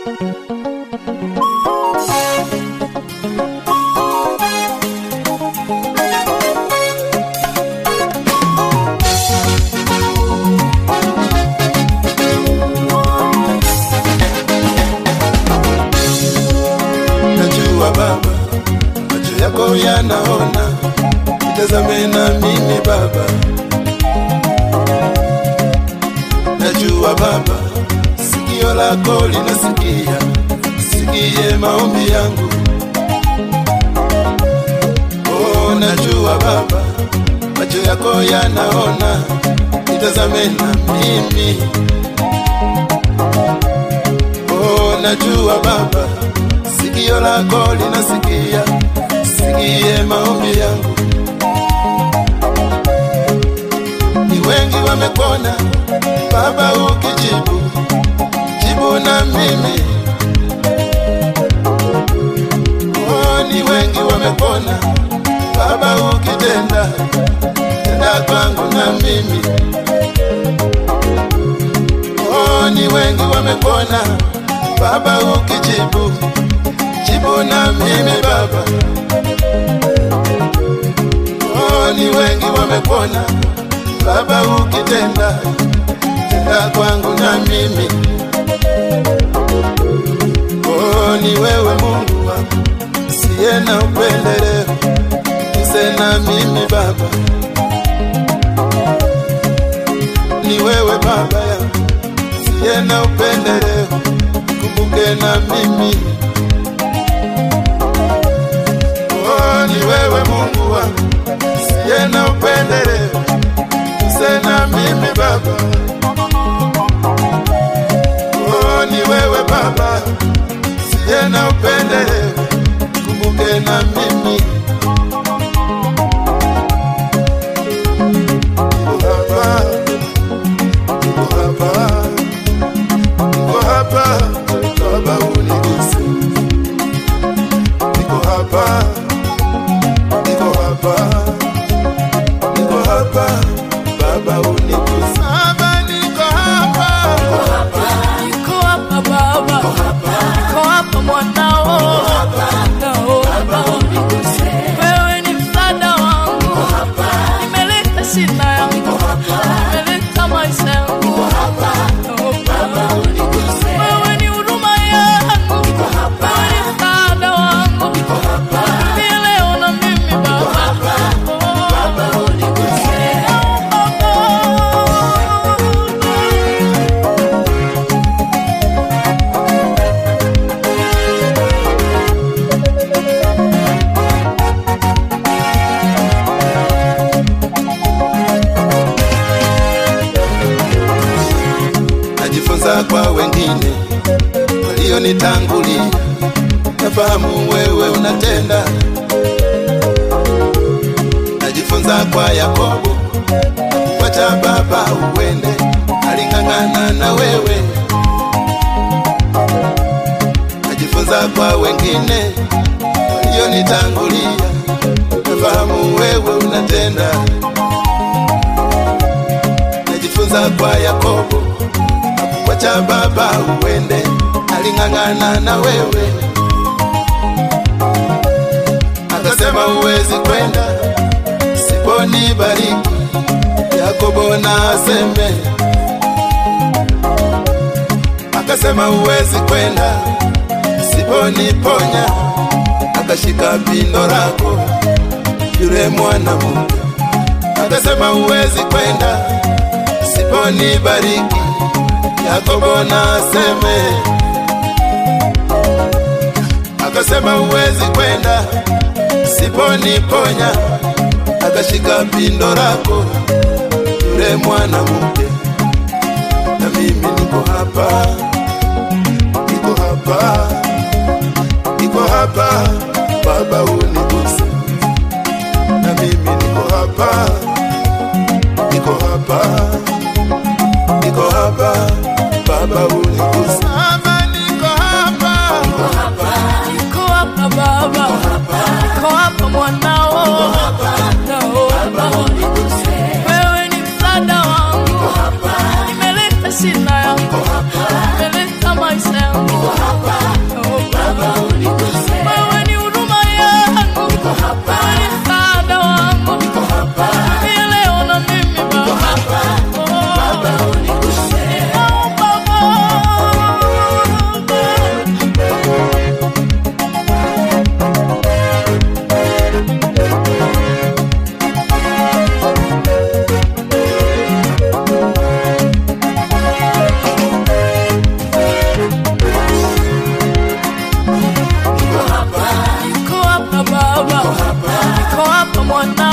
Najua Baba, macho yako yanaona, nitazame na mimi Baba. Najua Baba, sikio lako linasikia, sikie maombi yangu. Oh, najua Baba, macho yako yanaona, nitazame na mimi. Oh, najua Baba, sikio lako linasikia, sikie maombi yangu. Ni wengi wamekuona Baba ukijibu, jibu na mimi. Oh, ni wengi wamekuona Baba ukitenda, tenda kwangu na mimi. Oh, ni wengi wamekuona Baba ukijibu, jibu na mimi Baba. Oh, ni wengi wamekuona Baba ukitenda, tenda kwangu na mimi. Oh, ni wewe Mungu wangu, siye na upendeleo, nise na mimi Baba. Ni wewe Baba yangu, siye na upendeleo, kumbuke na mimi. Oh, ni wewe Mungu wangu, siye na upendeleo, nise na mimi Baba. Oh, ni wewe Baba, siye na upendeleo, kumbuke na mimi. Niko hapa, Baba uniguse. Niko hapa, Baba uniguse. Baba niko hapa, Baba, niko hapa mwanao, Baba uniguse. Wewe ni msaada wangu, nimeleta shida yangu, nimeleta maisha yangu, Baba uniguse. Wewe ni huruma yangu, wewe ni msaada wangu, pia leo na mimi Baba, Baba uniguse. Najifunza kwa wengine walionitangulia, nafahamu wewe unatenda. Najifunza kwa Yakobo, wacha Baba uende, aling'ang'ana na wewe. Najifunza kwa wengine walionitangulia, nafahamu wewe unatenda. Najifunza kwa Yakobo, wacha Baba uende, aling'ang'ana na wewe. Akasema uwezi kwenda siponibariki, Yakobo na aseme. Akasema uwezi kwenda siponiponya, akashika pindo lako yule mwanamke. Akasema uwezi kwenda siponibariki, Yakobo na aseme. Akasema uwezi kwenda siponiponya, akashika pindo lako yule mwanamke. Na mimi niko hapa, Baba uniguse. Na mimi niko hapa, Baba uniguse. Baba niko hapa, Baba, niko hapa mwanao, Baba uniguse. Wewe ni msaada wangu, nimeleta shida yangu, nimeleta maisha yangu, mwanao